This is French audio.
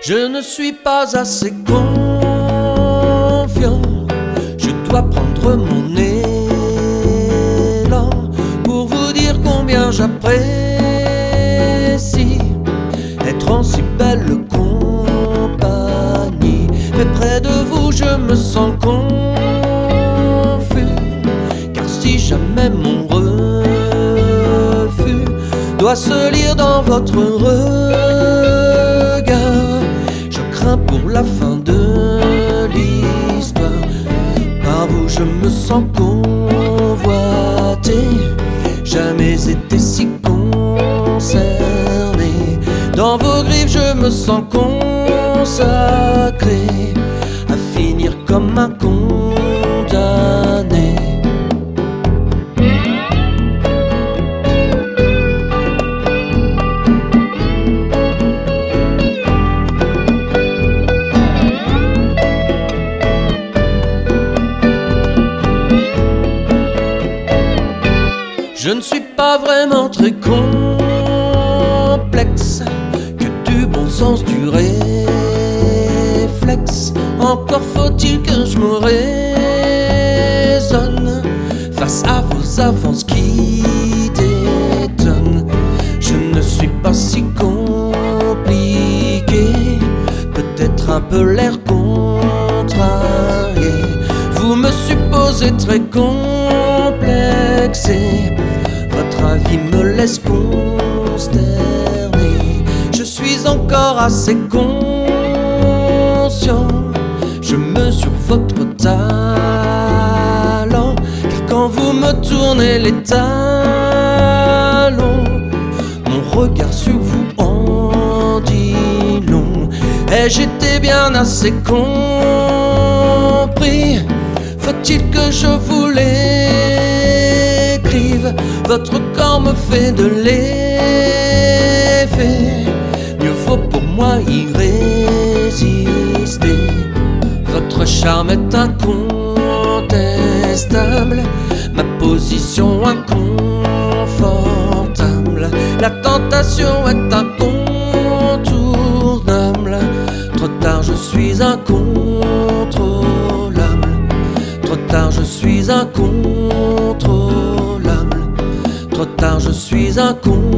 Je ne suis pas assez confiant. Je dois prendre mon élan pour vous dire combien j'apprécie être en si belle compagnie. Mais près de vous je me sens confus, car si jamais mon refus doit se lire dans votre regard, je crains pour la fin de l'histoire. Par vous je me sens convoité, jamais été si concerné. Dans vos griffes je me sens consacré à finir comme un condamné. Je ne suis pas vraiment très complexe, que du bon sens, du réflexe. Encore faut-il que je me raisonne face à vos avances qui détonnent. Je ne suis pas si compliqué, peut-être un peu l'air contrarié. Vous me supposez très complexé, votre avis me laisse consterné. Je suis encore assez conscient, je mesure votre talent, car quand vous me tournez les talons, mon regard sur vous en dit long. Ai-je été bien assez compris? Faut-il que je vous l'écrive? Votre corps me fait de l'effet, mieux vaut pour moi y résister. Votre charme est incontestable, ma position inconfortable. La tentation est incontournable, trop tard je suis incontrôlable. Trop tard je suis incontrôlable, trop tard je suis incontrôlable.